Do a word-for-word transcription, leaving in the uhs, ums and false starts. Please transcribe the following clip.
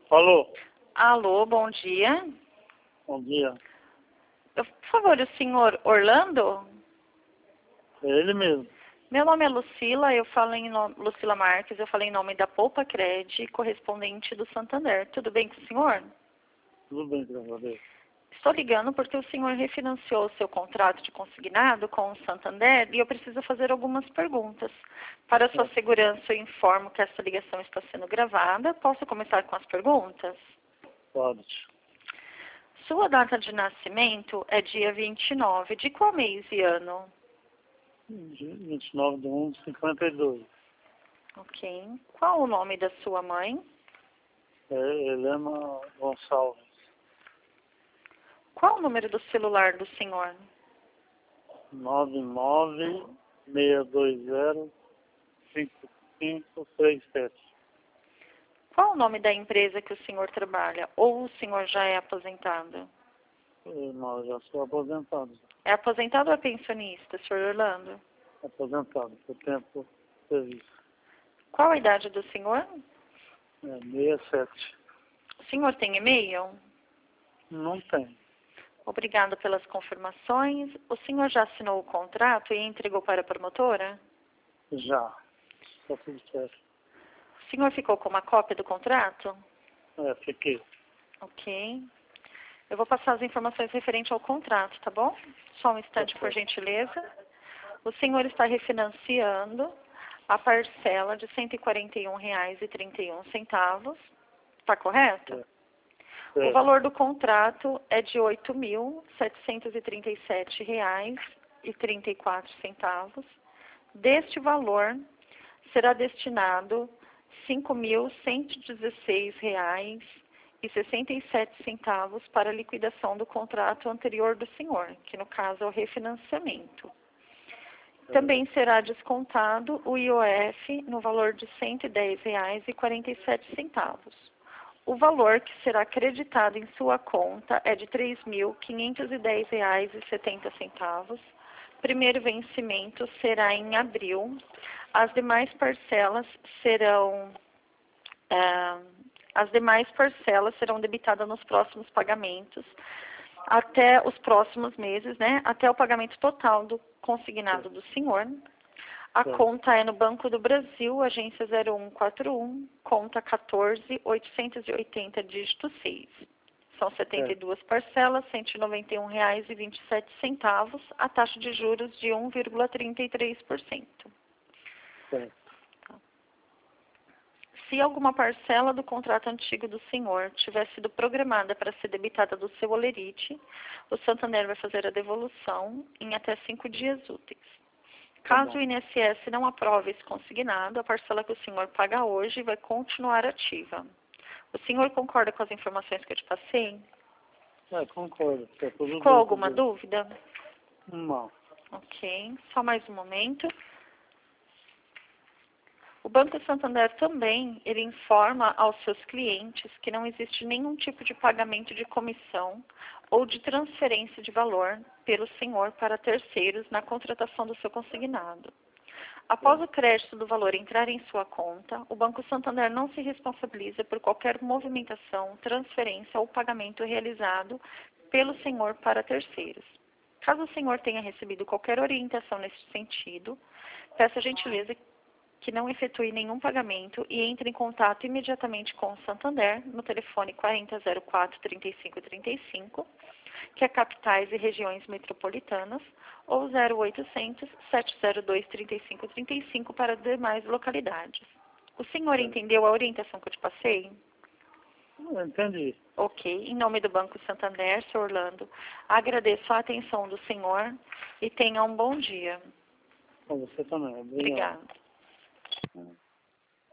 Alô, Alô, bom dia. bom dia. Eu, por favor, o senhor Orlando? É ele mesmo. Meu nome é Lucila, eu falo em nome, Lucila Marques, eu falei em nome da Poupa Cred, correspondente do Santander. Tudo bem com o senhor? Tudo bem, graças a Deus. Estou ligando porque o senhor refinanciou o seu contrato de consignado com o Santander e eu preciso fazer algumas perguntas. Para sua segurança, eu informo que essa ligação está sendo gravada. Posso começar com as perguntas? Pode. Sua data de nascimento é dia vinte e nove. De qual mês e ano? vinte e nove de um de cinquenta e dois. Ok. Qual o nome da sua mãe? É Helena Gonçalves. Qual o número do celular do senhor? nove nove seis dois zero cinco cinco três sete. Qual o nome da empresa que o senhor trabalha? Ou o senhor já é aposentado? Não, eu já sou aposentado. É aposentado ou é pensionista, senhor Orlando? Aposentado, por tempo de serviço. Qual a idade do senhor? É sessenta e sete. O senhor tem e-mail? Não tem. Obrigada pelas confirmações. O senhor já assinou o contrato e entregou para a promotora? Já. Está tudo certo. O senhor ficou com uma cópia do contrato? É, fiquei. Ok. Eu vou passar as informações referentes ao contrato, tá bom? Só um instante, por gentileza. O senhor está refinanciando a parcela de cento e quarenta e um reais e trinta e um centavos. Está correto? É. O valor do contrato é de oito mil setecentos e trinta e sete reais e trinta e quatro centavos. Deste valor, será destinado cinco mil cento e dezesseis reais e sessenta e sete centavos para a liquidação do contrato anterior do senhor, que no caso é o refinanciamento. Também será descontado o I O F no valor de cento e dez reais e quarenta e sete centavos. O valor que será acreditado em sua conta é de três mil quinhentos e dez reais e setenta centavos. Primeiro vencimento será em abril. As demais parcelas serão ah, as demais parcelas serão debitadas nos próximos pagamentos até os próximos meses, né? Até o pagamento total do consignado do senhor. A conta é no Banco do Brasil, agência zero um quatro um, conta quatorze, oitocentos e oitenta, dígito seis. São setenta e duas parcelas, cento e noventa e um reais e vinte e sete centavos, a taxa de juros de um vírgula trinta e três por cento. Se alguma parcela do contrato antigo do senhor tiver sido programada para ser debitada do seu holerite, o Santander vai fazer a devolução em até cinco dias úteis. Caso o I N S S não aprove esse consignado, a parcela que o senhor paga hoje vai continuar ativa. O senhor concorda com as informações que eu te passei? É, concordo. É tudo Ficou bem, alguma tudo bem. dúvida? Não. Ok, só mais um momento. O Banco Santander também, ele informa aos seus clientes que não existe nenhum tipo de pagamento de comissão ou de transferência de valor pelo senhor para terceiros na contratação do seu consignado. Após o crédito do valor entrar em sua conta, o Banco Santander não se responsabiliza por qualquer movimentação, transferência ou pagamento realizado pelo senhor para terceiros. Caso o senhor tenha recebido qualquer orientação nesse sentido, peço a gentileza que não efetue nenhum pagamento e entre em contato imediatamente com o Santander no telefone quarenta zero quatro, trinta e cinco trinta e cinco, que é capitais e regiões metropolitanas, ou zero oitocentos, sete zero dois, trinta e cinco trinta e cinco para demais localidades. O senhor entendeu a orientação que eu te passei? Entendi. Ok. Em nome do Banco Santander, senhor Orlando, agradeço a atenção do senhor e tenha um bom dia. Com você também. Obrigado. Obrigada.